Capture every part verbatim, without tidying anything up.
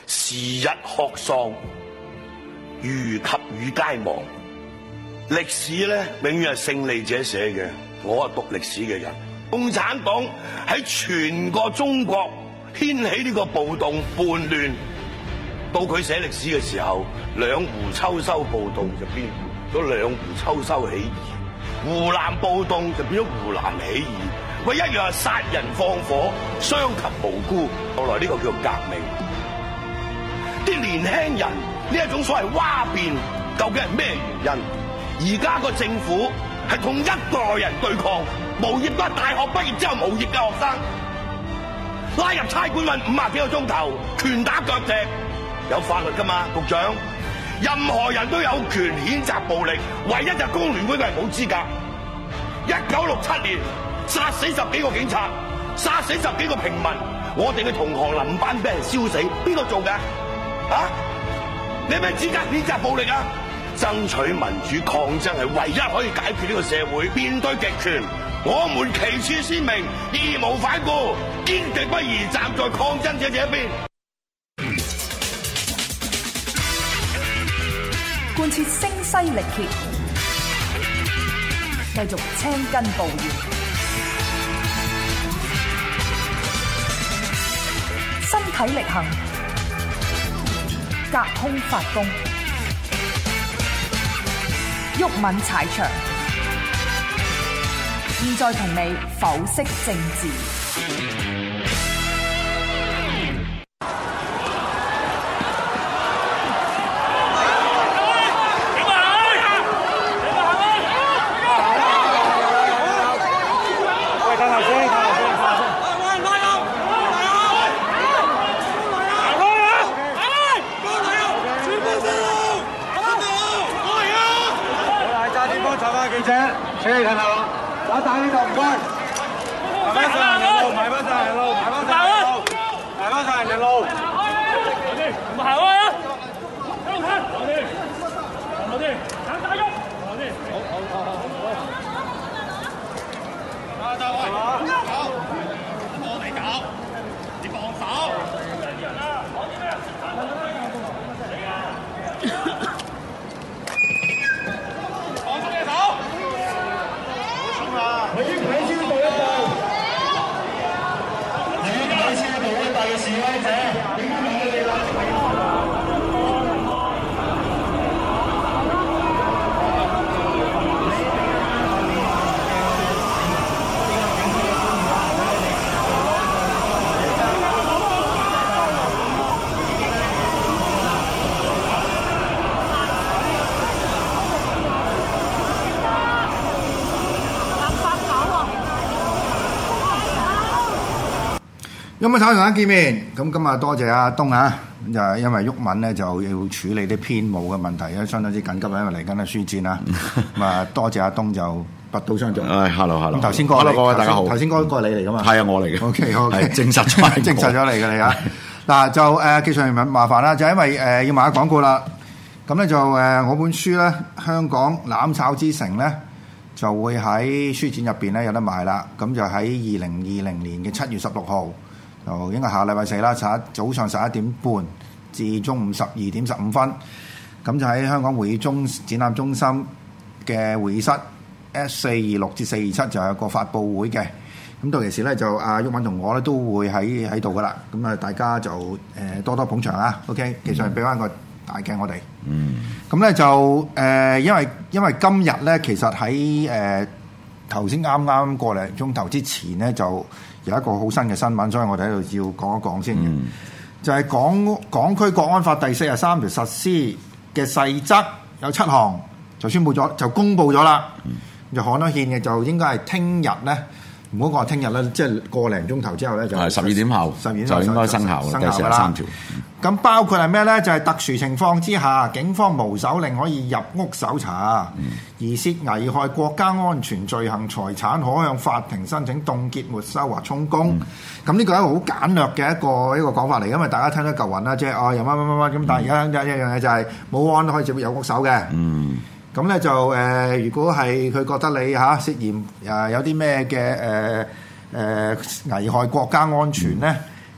時日曷喪，如及與皆亡。歷史咧，永遠係勝利者寫嘅。我係讀歷史嘅人。共產黨喺全個中國掀起呢個暴動叛亂，到佢寫歷史嘅時候，兩湖秋收暴動就變咗兩湖秋收起義，湖南暴動就變咗湖南起義。喂，一樣係殺人放火，傷及無辜。後來呢個叫做革命。啲年輕人呢一種所謂蛙變，究竟係咩原因？而家個政府係同一代人對抗，無業都係大學畢業之後無業嘅學生，拉入差館運五十幾個鐘頭，拳打腳踢，有法律㗎嘛，局長？任何人都有權譴責暴力，唯一就工聯會佢係冇資格。一九六七年殺死十幾個警察，殺死十幾個平民，我哋嘅同行林班俾人燒死，邊個做㗎？啊？你有咩資格譴責暴力啊？爭取民主抗爭係唯一可以解決呢個社會。面對極權，我們旗幟鮮明，義無反顧，堅決不移，站在抗爭者這一邊。 貫徹聲嘶力竭，繼續青筋暴現，身體力行，隔空發功，毓民踩場，現在同你剖析政治。 請你睇下我，打大呢度唔該，埋翻晒人哋路，埋翻晒人路，埋翻晒人路，埋翻晒人哋路。唔行開啊！喺度睇，好啲，好啲，等大家，好啲，好好好好好。打打開，搞，我嚟搞，你幫手。好啲咩？放鬆隻手。我已經睇超到一步，已經睇超到一步嘅示威者，點解你哋啦？ 有冇同大家見面？咁今日多謝阿東啊，就係因為毓民咧就要處理啲編務嘅問題，相當之緊急，因為嚟緊係書展啦。咁啊，多謝阿東就拔刀相助。 誒，hello hello。 頭先嗰個 hello 各位大家好。 頭先嗰個係你嚟噶嘛？ 係啊，我嚟嘅。 OK OK， 證實咗， 證實咗你嘅你啊。嗱就誒技術員麻煩啦，就因為誒要賣下廣告啦。咁咧就誒我本書咧《香港攬炒之城》咧就會喺書展入邊咧有得賣啦。咁就喺二零二零年嘅七月十六號。就應該下禮拜四啦，十一早上十一點半至中午十二點十五分，咁就喺香港會議中展覽中心嘅會議室 S 四二六至四二七就有個發佈會嘅。咁到其時咧就阿毓民同我咧都會喺喺度噶啦。咁啊大家就誒、呃、多多捧場啊。OK，其實係俾翻個大鏡我哋。嗯。咁咧就誒、呃，因為因為今日咧其實喺誒頭先啱啱過嚟鐘頭之前咧就。有一個好新嘅新聞，所以我哋喺度要講一講先嘅，嗯、就係港港區國安法第四十三條實施嘅細則有七項，就宣布咗，就公布咗啦。嗯、就刊咗憲嘅，就應該係聽日咧，唔好講聽日啦，即係個零鐘頭之後咧就係十二點後，十二點就應該生效，生效第四十三條。咁、嗯、包括係咩咧？就係、是、特殊情況之下，警方無手令可以入屋搜查，嗯、而涉危害國家安全罪行財產，可向法庭申請凍結、沒收或充公。咁呢個係一個好簡略嘅一個一個講法嚟，因為大家聽得夠暈啦，即係哦又乜乜乜乜咁。但係而家有一樣嘢就係冇案都可以直接入屋搜嘅。嗯。咁咧就誒、呃，如果係佢覺得你嚇、啊、涉嫌誒有啲咩嘅誒誒危害國家安全咧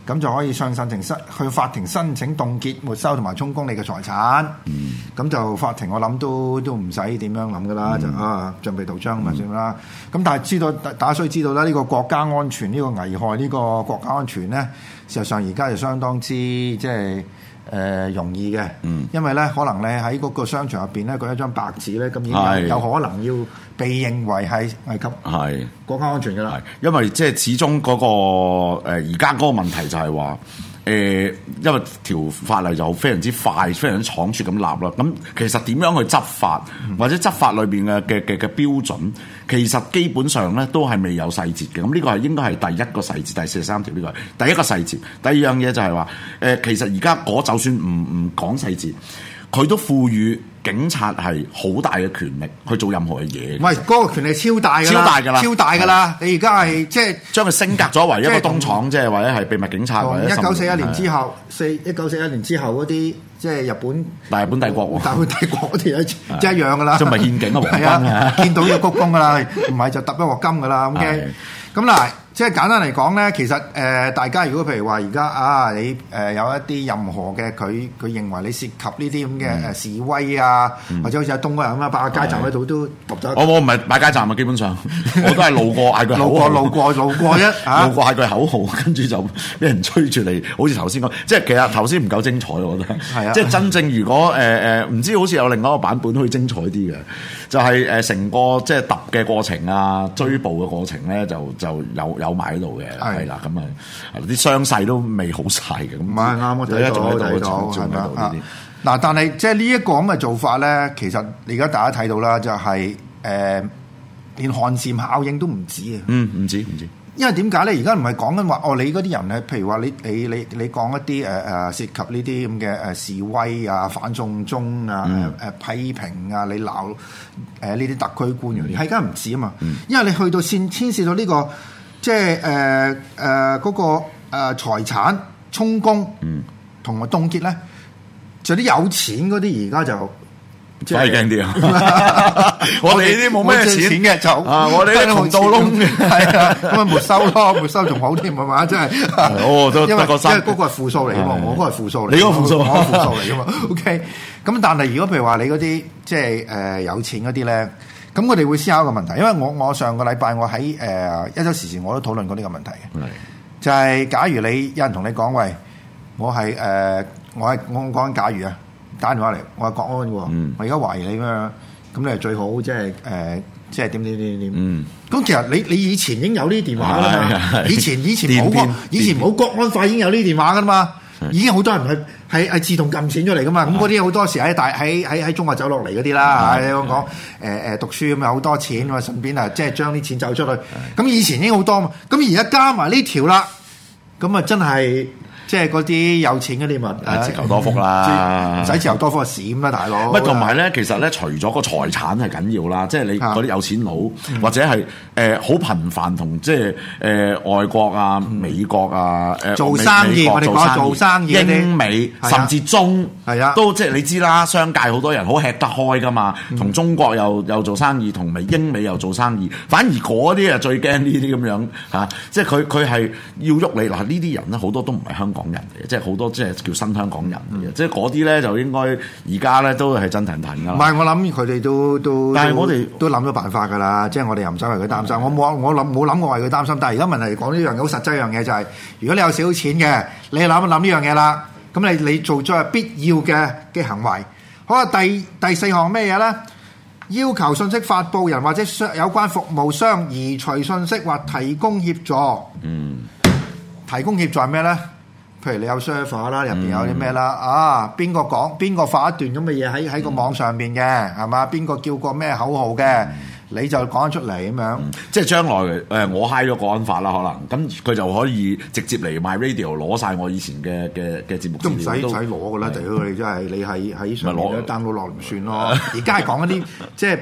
咁就可以上申請申去法庭申請凍結、沒收同埋充公你嘅財產。咁、嗯、就法庭我諗都都唔使點樣諗噶啦，嗯、就啊橡皮圖章咪算啦。咁、嗯、但係知道大家需要知道啦，呢、這個國家安全呢、這個危害呢個國家安全咧，事實上而家就相當之即係。誒、呃、容易嘅，嗯、因為咧可能咧喺嗰個商場入邊咧，佢一張白紙咧，咁已經有，有可能要被認為係危及係國家安全㗎啦。 因為即係始終嗰、那個而家嗰個問題就係話。誒、呃，因為條法例就非常之快，非常之倉促咁立啦。咁其實點樣去執法，或者執法裏邊嘅嘅嘅嘅標準，其實基本上咧都係未有細節嘅。咁呢個係應該係第一個細節，第四十三條呢個係第一個細節。第二樣嘢就係話，誒、呃，其實而家嗰就算唔唔講細節，佢都賦予警察係好大嘅權力去做任何嘅嘢。 唔係嗰個權力超大㗎啦， 超大㗎啦， 超大㗎啦！你而家係即係將佢升格咗為一個東廠，即係或者係秘密警察。或者一九四一年之後，四一九四一年之後嗰啲即係日本大日本帝國， 大日本帝國嗰啲一即係一樣㗎啦。 即係咪獻警啊？皇軍啊，見到呢個鞠躬㗎啦，唔係就揼一鑊金㗎啦。OK，咁嗱。即係簡單嚟講咧，其實誒、呃、大家如果譬如話而家啊，你誒、呃、有一啲任何嘅佢佢認為你涉及呢啲咁嘅誒示威啊，嗯、或者好似阿東嗰人咁啊，擺個街站喺度都揼咗。 我我唔係擺街站啊，基本上我都係路過嗌句口號， 路過路過路過啫， 路過嗌句口號，跟住就俾人追住你，好似頭先講，即係其實頭先唔夠精彩，我覺得。係啊，即係真正如果誒誒唔知好似有另外一個版本可以精彩啲嘅，就係誒成個即係揼嘅過程啊，追捕嘅過程咧，就就有。有埋喺度嘅，係啦，咁啊，啲傷勢都未好晒嘅，咁唔係啱，我睇到睇到，係咪啊？嗱，但係即係呢一個咁嘅做法咧，其實而家大家睇到啦，就係、是、誒、呃，連寒蟬效應都唔止啊！ 嗯，唔止唔止， 因為點解咧？而家唔係講緊話哦，你嗰啲人咧，譬如話你你你你講一啲誒誒涉及呢啲咁嘅誒示威啊、反送中啊、誒、嗯呃、批評啊，你鬧誒呢啲特區官員，係而家唔止啊嘛，嗯、因為你去到先牽涉到呢、這個。即係誒誒嗰個誒、呃、財產充公同埋凍結咧，就啲有錢嗰啲而家就即係驚啲啊！我哋呢啲冇咩錢嘅就啊，我哋啲窮到窿嘅係啊，咁啊沒收咯，沒收仲好添係嘛？真係哦，都得個三， 因為嗰個係負數嚟㗎嘛，我嗰個係負數嚟， 你嗰個負數， 我負數嚟㗎嘛。OK，咁但係如果譬如話你嗰啲即係誒有錢嗰啲咧。咁我哋會思考一個問題，因為我我上個禮拜我喺誒、呃、一週時事我都討論過呢個問題嘅，的就係假如你有人同你講喂，我係誒、呃、我係我講緊假如啊，打電話嚟，我係國安嘅，嗯、我而家懷疑你咁樣，咁你係最好即係誒即係點點點點，咁、嗯、其實你你以前已經有呢啲電話㗎啦嘛，以前以前冇個以前冇國安法已經有呢啲電話㗎嘛。已經好多人係係係自動撳錢出嚟噶嘛，咁嗰啲好多時喺大喺喺喺中國走落嚟嗰啲啦，你講講誒誒讀書咁有好多錢嘛，順便啊即係將啲錢走出去，咁以前已經好多嘛，咁而家加埋呢條啦，咁啊真係。即係嗰啲有錢嗰啲咪自求多福啦， 唔使自求多福就閃啦，大佬。 乜同埋咧，其實咧，除咗個財產係緊要啦，即係你嗰啲有錢佬，嗯、或者係誒好頻繁同即係誒、呃、外國啊、美國啊、誒、呃、 做生意，我哋講做生意， 英美甚至中係啊，都即係你知啦，商界好多人好吃得開噶嘛，同、嗯、中國又又做生意，同美英美又做生意，反而嗰啲啊最驚呢啲咁樣嚇，即係佢佢係要喐你嗱，呢啲人咧好多都唔係香港港人嚟嘅，即係好多即係叫新香港人嚟嘅，嗯、即係嗰啲咧就應該而家咧都係震騰騰㗎。唔係，我諗佢哋都都， 但係我哋都諗咗辦法㗎啦。即係我哋又唔使為佢擔心。嗯、我冇我諗冇諗過為佢擔心。但係而家問題講呢樣嘢好實際一樣嘢就係、是，如果你有少少錢嘅，你諗一諗呢樣嘢啦。咁你你做咗係必要嘅嘅行為。好啊，第第四項咩嘢咧？要求信息發布人或者有關服務商移除信息或提供協助。嗯，提供協助係咩咧？譬如你有 server 啦，入邊有啲咩啦？嗯、啊，邊個講邊個發一段咁嘅嘢喺喺個網上邊嘅係嘛？邊個叫過咩口號嘅？嗯、你就講得出嚟咁樣。 嗯、即係將來誒、呃，我 high 咗國安法啦，可能咁佢就可以直接嚟 MyRadio 攞晒我以前嘅嘅嘅節目資料都唔使使攞噶啦，屌你真係你喺喺上面 download 落唔算咯。而家係講一啲即係。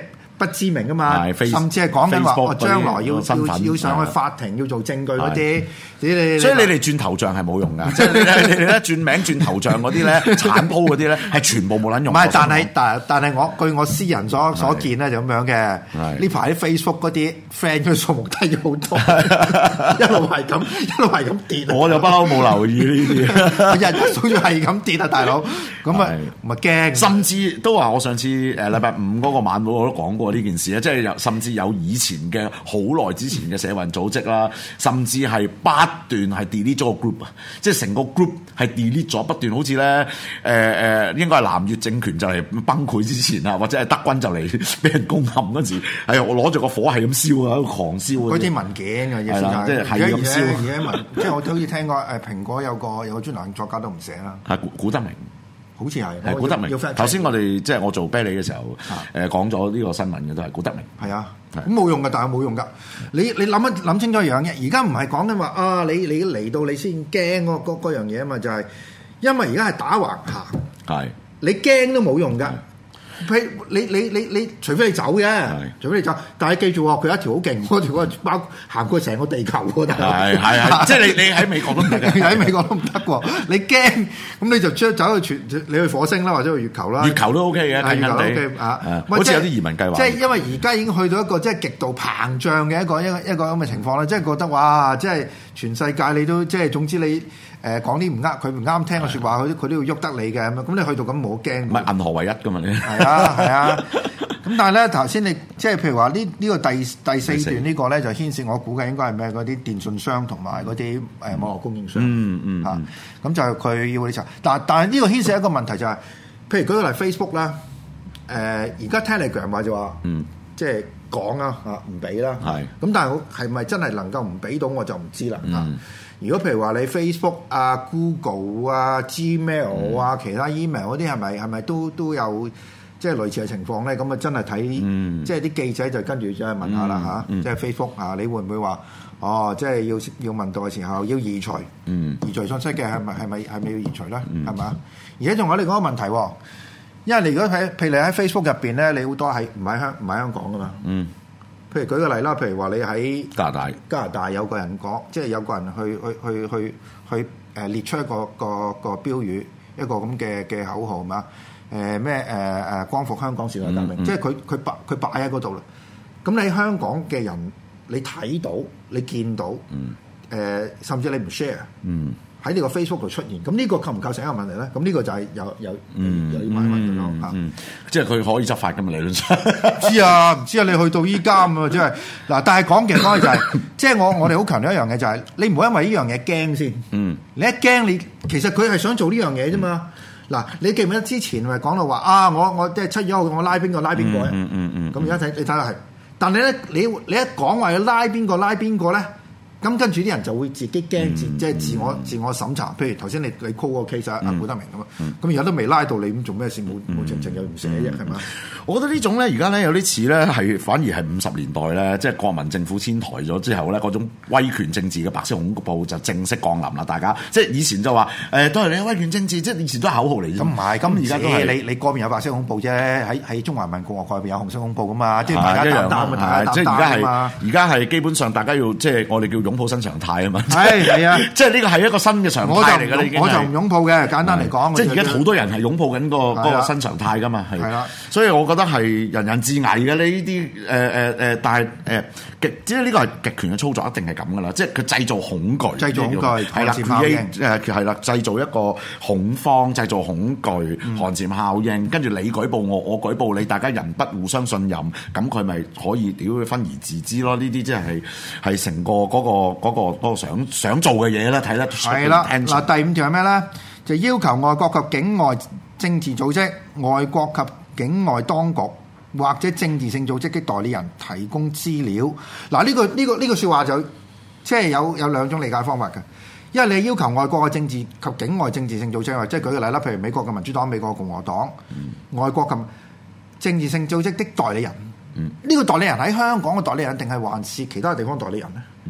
不知名噶嘛， 係甚至係講緊話 Facebook 我將來要身份要要上去法庭要做證據嗰啲，你你所以你哋轉頭像係冇用㗎，即係你哋你哋咧轉名轉頭像嗰啲咧，鏟鋪嗰啲咧係全部冇撚用。 唔係，但係但但係我據我私人所所見咧就咁樣嘅。呢排啲 Facebook 嗰啲 friend 嘅數目低咗好多，一路係咁一路係咁跌。 我就不嬲冇留意呢啲， 日日數住係咁跌啊，大佬。咁啊咪驚， 甚至都話我上次誒禮拜五嗰個晚會我都講過呢件事咧，即係有甚至有以前嘅好耐之前嘅社運組織啦，甚至係不斷係 delete 咗個 group 啊，即係成個 group 係 delete 咗，不斷好似咧誒誒應該係南越政權就嚟崩潰之前啊，或者係德軍就嚟俾人攻陷嗰時，係我攞住個火係咁燒啊，狂燒嗰啲文件嘅嘢， 即係係咁燒。 而家文即係我好似聽過誒蘋果有個有個專欄作家都唔寫啦， 係古古德明。 好似係， 係古德明。頭先我哋即係我做啤梨嘅時候，誒講咗呢個新聞嘅都係古德明。 係啊，咁冇用㗎，但係冇用㗎。你你諗一諗清楚一樣嘢，而家唔係講緊話啊，你你嚟到你先驚嗰嗰嗰樣嘢啊嘛，就係因為而家係打橫行，係你驚都冇用㗎。譬如你你你你，除非你走嘅，除非你走，但係記住喎，佢一條好勁，嗰條嗰包行過成個地球喎， 係係係，即係你你喺美國都唔得， 喺美國都唔得喎，你驚咁你就出走去全，你去火星啦，或者去月球啦， 月球都 OK 嘅， 月球都 OK 啊， 好似有啲移民計劃， 即係因為而家已經去到一個即係極度膨脹嘅一個一個一個咁嘅情況啦，即係覺得哇，即係全世界你都即係總之你。誒講啲唔啱，佢唔啱聽嘅説話，佢佢都要喐得你嘅咁樣，咁你去到咁冇驚。 唔係銀河唯一㗎嘛？你係啊係啊，咁但係咧頭先你即係譬如話呢呢個第第四段呢個咧就牽涉我估計應該係咩嗰啲電信商同埋嗰啲誒網絡供應商。 嗯嗯啊，咁就佢要你查，但但係呢個牽涉一個問題就係，譬如舉個例 Facebook 啦，誒而家 Telegram 話就話，嗯，即係講啊嚇唔俾啦，係，咁但係係咪真係能夠唔俾到我就唔知啦嚇。如果譬如話你 Facebook 啊、Google 啊、Gmail 啊、嗯、其他 email 嗰啲係咪係咪都都有即係類似嘅情況咧？咁啊真係睇，嗯、即係啲記者就跟住再問下啦嚇，嗯、即係 Facebook 啊，你會唔會話哦？即係要要問到嘅時候要移除，嗯、移除信息嘅係咪係咪係咪要移除咧？係嘛、嗯？而且仲有另外一個問題喎，因為你如果喺譬如你喺 Facebook 入邊咧，你好多係唔喺香唔喺香港噶嘛？嗯。譬如舉個例啦，譬如話你喺加拿大， 加拿大有個人講，即係有個人去去去去去誒列出一個個個標語，一個咁嘅嘅口號嘛，誒咩誒誒光復香港時代革命，嗯嗯、即係佢佢擺佢擺喺嗰度啦。咁你喺香港嘅人，你睇到你見到，誒、嗯呃、甚至你唔 share。嗯喺呢個 Facebook 度出現，咁呢個構唔構成一個問題咧？咁呢個就係有有有啲問題咯嚇。 即係佢可以執法㗎嘛？理論上知啊，唔知啊，你去到依家咁啊，即係嗱。但係講嘅講嘅就係、是，即係我我哋好強調一樣嘢就係、是，你唔好因為呢樣嘢驚先。嗯，你一驚你其實佢係想做呢樣嘢啫嘛。嗱、嗯，你記唔記得之前咪講到話啊？我我即係七月一號我拉邊個拉邊個？嗯嗯嗯。咁而家睇你睇下係，但係咧你你一講話要拉邊個拉邊個咧？咁跟住啲人就會自己驚自，即係自我自我審查。譬如頭先你你 call 嗰個 case 啊，阿古德明咁啊，咁而家都未拉到你，咁做咩事冇冇情情又唔寫啫，係嘛？ 我覺得呢種咧，而家咧有啲似咧係反而係五十年代咧，即係國民政府遷台咗之後咧，嗰種威權政治嘅白色恐怖就正式降臨啦。大家即係以前就話誒都係你威權政治，即係以前都係口號嚟啫。咁唔係，咁而家都係你你嗰邊有白色恐怖啫，喺喺中華人民共和國入邊有紅色恐怖噶嘛，即係大家擔擔啊， 即係而家係而家係基本上大家要即係我哋叫擁抱新常態啊嘛。 係係啊， 即係呢個係一個新嘅常態嚟㗎啦。 我就唔擁抱嘅，簡單嚟講， 即係而家好多人係擁抱緊個嗰個新常態㗎嘛。係啦，所以我覺得係人人自危嘅呢啲誒誒誒，但係誒極即係呢個係極權嘅操作，一定係咁㗎啦。即係佢製造恐懼， 製造恐懼係啦， 誒係啦，製造一個恐慌，製造恐懼，寒蟬效應，跟住你舉報我，我舉報你，大家人不互相信任，咁佢咪可以屌佢分而治之咯？呢啲即係係成個嗰個嗰個嗰個想想做嘅嘢啦，睇得係啦。嗱，第五條係咩咧？就要求外國及境外政治組織、外國及境外當局或者政治性組織嘅代理人提供資料。嗱，呢個呢個呢個説話就即係有有兩種理解方法嘅。因為你要求外國嘅政治及境外政治性組織，即係舉個例啦，譬如美國嘅民主黨、美國嘅共和黨、嗯、外國及政治性組織的代理人。呢、嗯、個代理人喺香港嘅代理人，定係還是其他地方代理人咧？嗯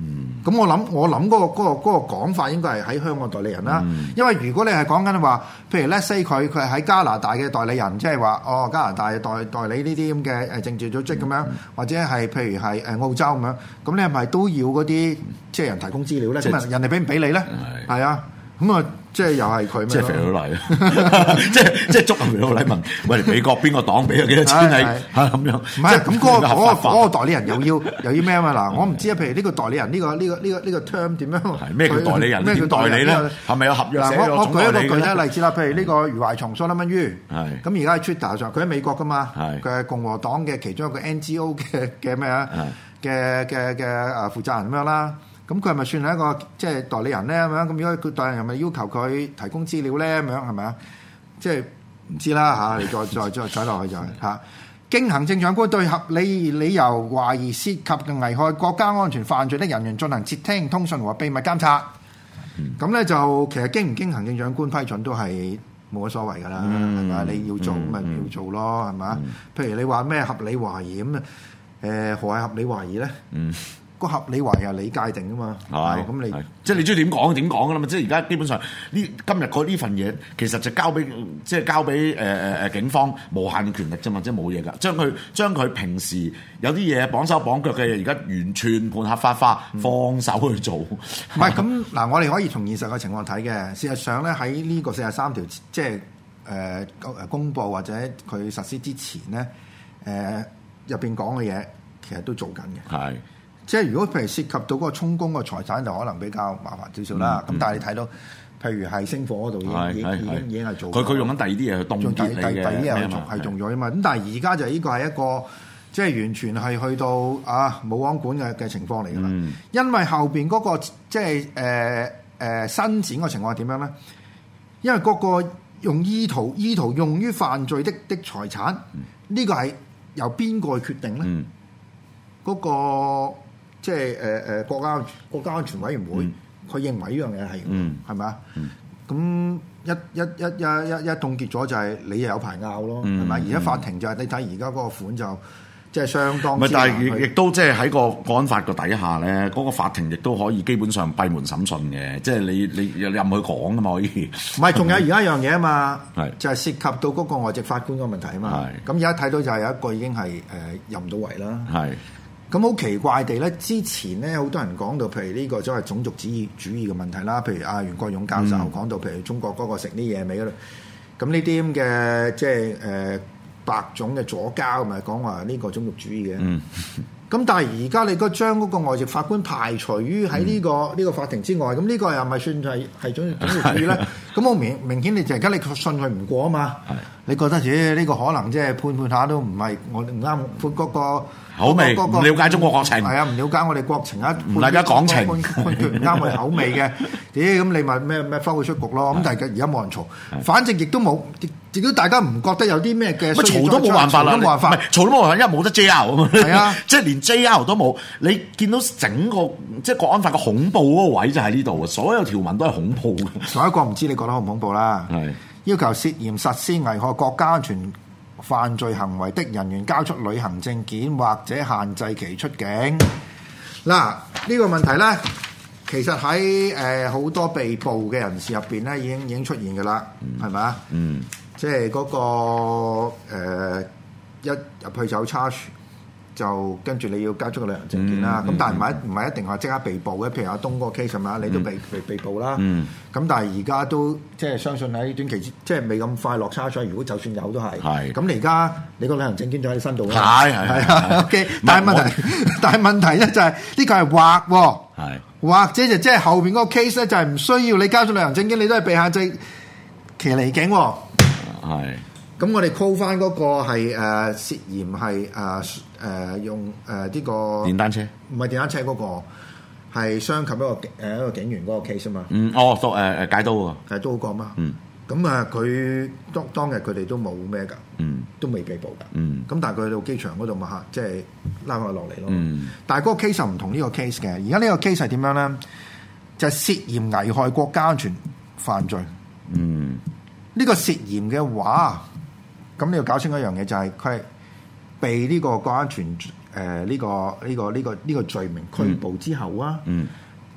咁我諗我諗嗰、嗰個嗰、嗰個嗰、個講法應該係喺香港代理人啦，嗯、因為如果你係講緊話，譬如 let's say 佢佢係喺加拿大嘅代理人，即係話哦加拿大代代理呢啲咁嘅誒政治組織咁樣，嗯、或者係譬如係誒澳洲咁樣，咁你係咪都要嗰啲即係人提供資料咧？咁啊、嗯、人哋俾唔俾你咧？係啊。咁啊，即係又係佢咩？即係肥佬黎， 即係即係捉肥佬黎問：喂，美國邊個黨俾咗幾多錢你？嚇咁樣。唔係咁嗰個嗰個嗰個代理人又要又要咩啊嘛？嗱，我唔知啊。譬如呢個代理人呢個呢個呢個呢個 term 點樣？係咩叫代理人？咩叫代理咧？係咪有合約寫咗？我我舉一個具體例子啦。譬如呢個余懷松 Solomon Yiu，係咁而家喺 Twitter 上，佢喺美國噶嘛？係佢係共和黨嘅其中一個 N G O 嘅嘅咩啊？嘅嘅嘅誒負責人咁樣啦。咁佢係咪算係一個即係代理人咧咁樣？咁如果佢代理人係咪要求佢提供資料咧咁樣係咪啊？即係唔知啦嚇，你再再再再落去就係嚇。經行政長官對合理理由懷疑涉及嘅危害國家安全犯罪的人員進行截聽、通訊和秘密監察。咁咧、嗯、就其實經唔經行政長官批准都係冇乜所謂㗎啦，係咪、嗯？你要做咁咪、嗯、要做咯，係咪？嗯、譬如你話咩合理懷疑咁啊？誒何係合理懷疑咧？嗯。個合理懷疑係你界定㗎嘛？係咁你即係你中意點講點講㗎啦嘛！即係而家基本上呢今日嗰呢份嘢其實就交俾即係交俾誒誒誒警方無限嘅權力啫嘛，即係冇嘢㗎。將佢將佢平時有啲嘢綁手綁腳嘅嘢，而家完全判合法化，放手去做。唔係咁嗱，我哋可以從現實嘅情況睇嘅。事實上咧，喺呢個四十三條即係誒誒公佈或者佢實施之前咧，誒入邊講嘅嘢其實都做緊嘅。係。即係如果譬如涉及到嗰個充公嘅財產，就可能比較麻煩少少啦。咁、嗯、但係你睇到，譬如係星火嗰度已經已經已經係做，佢佢用緊第二啲嘢去凍結你嘅，第二啲嘢係用咗啊嘛。咁但係而家就呢個係一個即係完全係去到啊冇王管嘅嘅情況嚟㗎啦。嗯、因為後邊嗰、嗰個即係誒誒伸展嘅情況係點樣咧？因為嗰個用意圖意圖用於犯罪的的財產，呢、嗯、個係由邊個去決定咧？嗰、嗯嗰個即係誒誒國家國家安全委員會，佢、嗯、認為呢樣嘢係係咪啊？咁、嗯、一一一一一一凍結咗就係你又有排拗咯，係咪、嗯？而家法庭就係、是、你睇而家嗰個款就即係相當。唔係，但係亦亦都即係喺個國安法個底下咧，嗰、那個法庭亦都可以基本上閉門審訊嘅，即係你你任佢講噶嘛可以。唔係，仲有而家一樣嘢啊嘛，是就係涉及到嗰個外籍法官個問題啊嘛。咁而家睇到就係有一個已經係誒入唔到圍啦。係。咁好奇怪地咧，之前咧好多人講到，譬如呢個所謂種族主義主義嘅問題啦，譬如阿袁國勇教授講到，譬如中國嗰個食啲野味嗰度，咁呢啲咁嘅即係誒白種嘅左膠，咪講話呢個種族主義嘅。嗯咁但係而家你個將嗰個外籍法官排除於喺呢個呢、嗯、個法庭之外，咁呢個又咪算係係種種族主義咧？咁好明明顯你就而家你信佢唔過啊嘛？是你覺得自己呢個可能即係判判下都唔係我唔啱判嗰個口味，唔了解中國國情係啊，唔了解我哋國情啊，唔大家講情判判決唔啱我哋口味嘅，咦咁你咪咩咩分佢出局咯？咁但係而家冇人嘈，反正亦都冇。亦都大家唔覺得有啲咩嘅，嘈都冇辦法啦，冇辦法，嘈都冇辦法，因為冇得 J R 啊嘛，係啊，即係連 J R 都冇。你見到整個即係國安法個恐怖嗰個位就喺呢度啊！所有條文都係恐怖嘅。仲有一個唔知你覺得恐唔恐怖啦？係是要求涉嫌實施危害國家安全犯罪行為的人員交出旅行證件或者限制其出境。嗱，呢、呢個問題咧，其實喺誒好多被捕嘅人士入邊咧，已經已經出現㗎啦，係咪啊？嗯。即係嗰、那個、呃、一入去就 charge 就跟住你要交出個旅行證件啦。咁、嗯、但係唔係唔係一定係即刻被捕嘅。譬如阿東嗰個 case 係嘛，你都被、嗯、被被捕啦。咁、嗯、但係而家都即係相信喺短期即係未咁快落 charge。如果就算有都係。係。咁你而家你個旅行證件就喺你身度啦。係係係啊。OK。但係問題但係問題咧就係呢個係劃喎。係。或者就即係後邊嗰個 case 咧就係唔需要你交出旅行證件，你都係被限制期離境喎。係，咁是我哋 call 翻嗰個係誒、呃、涉嫌係誒誒用誒呢、呃這個電單車， 唔係電單車嗰、那個係傷及一個誒、呃、一個警員嗰個 case 啊嘛。嗯， 哦，誒誒、呃、解刀喎， 解刀嗰個嘛。嗯，咁啊，佢當當日佢哋都冇咩㗎，嗯，都未被捕㗎。嗯，咁但係佢去到機場嗰度嘛嚇，即係拉佢落嚟咯。嗯，但係嗰個 case 就唔同呢個 case 嘅。而家呢個 case 係點樣咧？就係、是、涉嫌危害國家安全犯罪。嗯。呢個涉嫌嘅話，咁你要搞清楚一樣嘢，就係佢係被呢個國家安全誒呢、呃這個呢、這個呢、這個呢、這個罪名拘捕之後啊，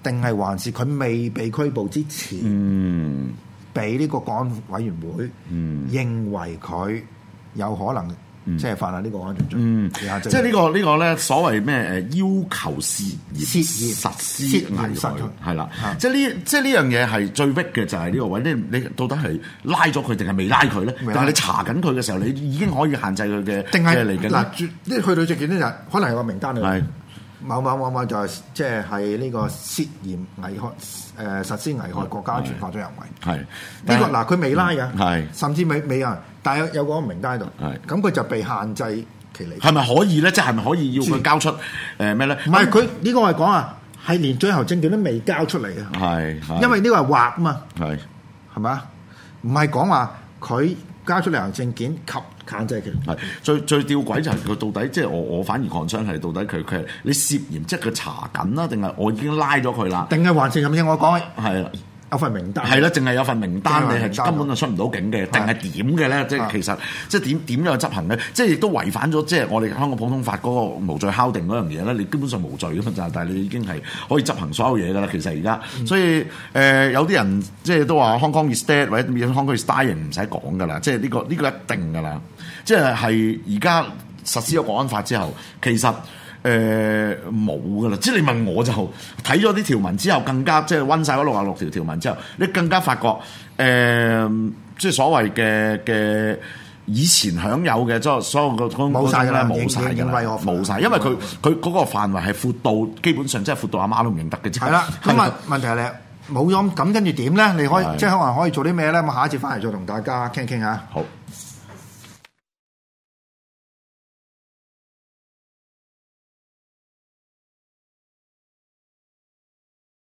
定係還是佢未被拘捕之前， 嗯， 俾呢個國安委員會、 嗯、 認為佢有可能。嗯、即係犯下呢個安全罪， 嗯， 即係呢、呢個呢、呢個咧所謂咩誒要求涉嫌實施危害，係啦，即係呢即係呢樣嘢係最 weak 嘅就係呢個位，你你到底係拉咗佢定係未拉佢咧？但係你查緊佢嘅時候，你已經可以限制佢嘅定係嚟緊嗱，呢去到證件呢就可能係個名單嚟， 係某某某某就係即係係呢個涉嫌危害誒、呃、實施危害國家安全法咗人為，係呢、呢個嗱佢未拉嘅，係甚至未未啊。但係有有個名單喺度，咁佢就被限制其嚟。係咪可以咧？即係咪可以要佢交出誒咩咧？ 唔係佢呢個係講啊，係連最後證件都未交出嚟啊！ 係， 因為呢個係畫嘛， 係係咪啊？唔係講話佢交出旅行證件及限制其。 係最最吊詭就係佢到底即係我我反而抗商係到底佢佢係你涉嫌即係佢查緊啦，定係我已經拉咗佢啦？ 定係還是咁樣？我講係啦。 有份名單係啦，淨係有份名單，你係根本就出唔到境嘅，定係點嘅咧？即係其實即係點點樣去執行咧？即係亦都違反咗即係我哋香港普通法嗰個無罪敲定嗰樣嘢咧。你基本上無罪㗎嘛，但係你已經係可以執行所有嘢㗎啦。其實而家，嗯、所以誒、呃、有啲人即係都話 Hong Kong is dead 或者 Hong Kong is dying 唔使講㗎啦。即係呢、呢個呢、呢個一定㗎啦。即係係而家實施咗國安法之後，其實。誒冇噶啦，即係你問我就睇咗啲條文之後，更加即係溫晒嗰六十六條條文之後，你更加發覺誒、呃，即係所謂嘅嘅以前享有嘅即係所有嘅冇晒㗎啦， 冇晒㗎啦，冇晒，因為佢佢嗰個範圍係闊到基本上即係闊到阿媽都唔認得嘅。係啦， 咁啊問題係你冇咗，咁跟住點咧？你可以即係可能可以做啲咩咧？咁下一節翻嚟再同大家傾傾下。好。